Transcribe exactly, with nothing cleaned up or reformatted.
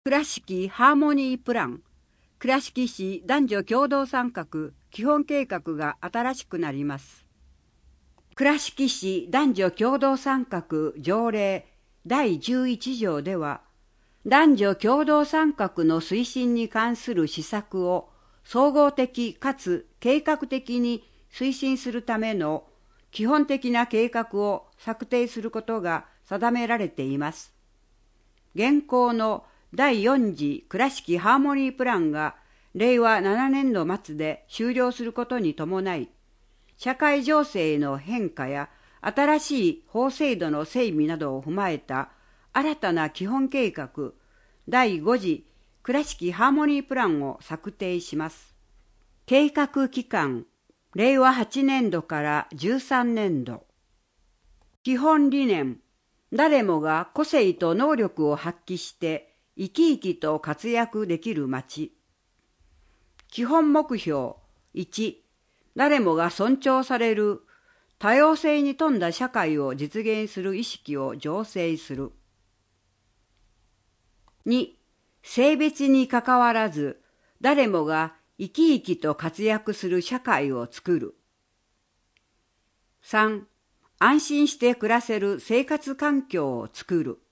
倉敷ハーモニープラン、倉敷市男女共同参画基本計画が新しくなります。倉敷市男女共同参画条例だいじゅういち条では、男女共同参画の推進に関する施策を総合的かつ計画的に推進するための基本的な計画を策定することが定められています。現行のだいよん次倉敷ハーモニープランがれいわななねんど末で終了することに伴い、社会情勢の変化や新しい法制度の整備などを踏まえた新たな基本計画だいご次倉敷ハーモニープランを策定します。計画期間れいわはちねんどからじゅうさんねんど。基本理念、誰もが個性と能力を発揮して生き生きと活躍できる街。基本目標いち、誰もが尊重される多様性に富んだ社会を実現する意識を醸成する。に、性別にかかわらず誰もが生き生きと活躍する社会を作る。さん、安心して暮らせる生活環境を作る。